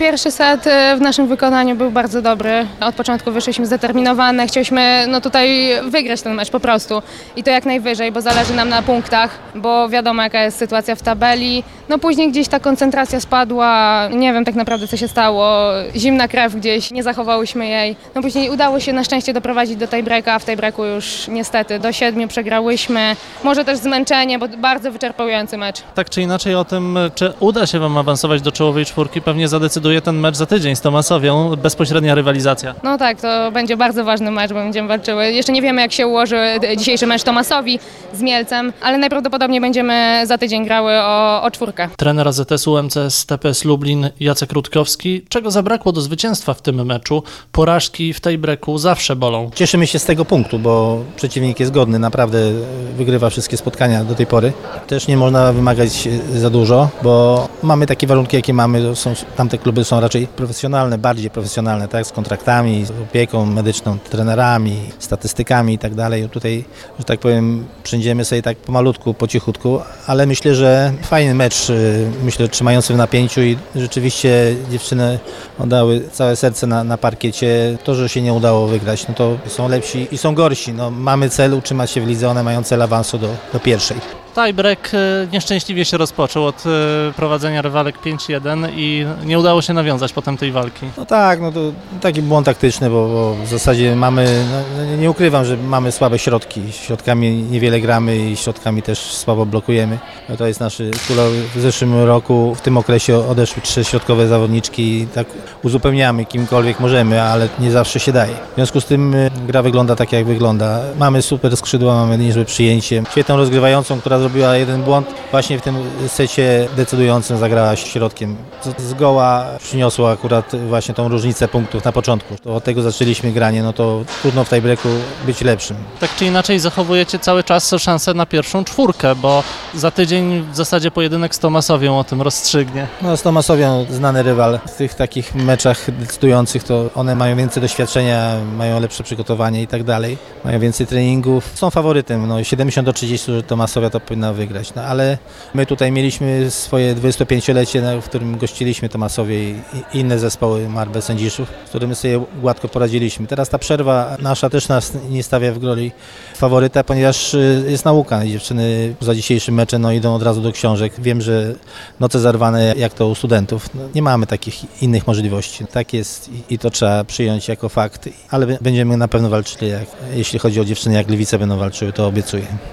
Pierwszy set w naszym wykonaniu był bardzo dobry. Od początku wyszliśmy zdeterminowane, chcieliśmy tutaj wygrać ten mecz po prostu i to jak najwyżej, bo zależy nam na punktach, bo wiadomo jaka jest sytuacja w tabeli. Później gdzieś ta koncentracja spadła, nie wiem tak naprawdę co się stało, zimna krew gdzieś, nie zachowałyśmy jej. Później udało się na szczęście doprowadzić do tiebreaka, a w tiebreaku już niestety do 7 przegrałyśmy. Może też zmęczenie, bo bardzo wyczerpujący mecz. Tak czy inaczej o tym, czy uda się Wam awansować do czołowej czwórki, pewnie zadecyduje ten mecz za tydzień z Tomasowią, bezpośrednia rywalizacja. No tak, to będzie bardzo ważny mecz, bo będziemy walczyły. Jeszcze nie wiemy jak się ułoży dzisiejszy mecz Tomasowi z Mielcem, ale najprawdopodobniej będziemy za tydzień grały o czwórkę. Trener AZS-u MCS TPS Lublin Jacek Rutkowski. Czego zabrakło do zwycięstwa w tym meczu? Porażki w tej breaku zawsze bolą. Cieszymy się z tego punktu, bo przeciwnik jest godny, naprawdę wygrywa wszystkie spotkania do tej pory. Też nie można wymagać za dużo, bo mamy takie warunki, jakie mamy. Tamte kluby są raczej profesjonalne, bardziej profesjonalne, tak, z kontraktami, z opieką medyczną, trenerami, statystykami i tak dalej. Tutaj, że tak powiem, przędziemy sobie tak pomalutku, po cichutku, ale myślę, że fajny mecz, myślę, trzymający w napięciu i rzeczywiście dziewczyny oddały całe serce na parkiecie. To, że się nie udało wygrać, no to są lepsi i są gorsi. No, mamy cel utrzymać się w lidze, one mają cel awansu do pierwszej. Tiebreak nieszczęśliwie się rozpoczął od prowadzenia rywalek 5-1 i nie udało się nawiązać potem tej walki. No tak, no to taki błąd taktyczny, bo w zasadzie mamy, no nie ukrywam, że mamy słabe środki. Środkami niewiele gramy i środkami też słabo blokujemy. No to jest nasz w zeszłym roku, w tym okresie odeszły 3 środkowe zawodniczki i tak uzupełniamy kimkolwiek możemy, ale nie zawsze się daje. W związku z tym gra wygląda tak jak wygląda. Mamy super skrzydła, mamy niezłe przyjęcie. Świetną rozgrywającą, która zrobiła jeden błąd, właśnie w tym secie decydującym zagrała środkiem. Zgoła przyniosło akurat właśnie tą różnicę punktów na początku. To od tego zaczęliśmy granie, no to trudno w tiebreaku być lepszym. Tak czy inaczej zachowujecie cały czas szansę na pierwszą czwórkę, bo za tydzień w zasadzie pojedynek z Tomasowią o tym rozstrzygnie. No z Tomasowią znany rywal. W tych takich meczach decydujących to one mają więcej doświadczenia, mają lepsze przygotowanie i tak dalej. Mają więcej treningów. Są faworytem, no 70-30, że Tomasowia to powinna wygrać. No ale my tutaj mieliśmy swoje 25-lecie, w którym gościliśmy Tomasowie i inne zespoły Marbę Sędziszów, z którymi sobie gładko poradziliśmy. Teraz ta przerwa nasza też nas nie stawia w roli faworyta, ponieważ jest nauka. Dziewczyny za dzisiejszym meczem idą od razu do książek. Wiem, że noce zarwane jak to u studentów. No, nie mamy takich innych możliwości. Tak jest i to trzeba przyjąć jako fakt, ale będziemy na pewno walczyli, jeśli chodzi o dziewczyny, jak Gliwice będą walczyły, to obiecuję.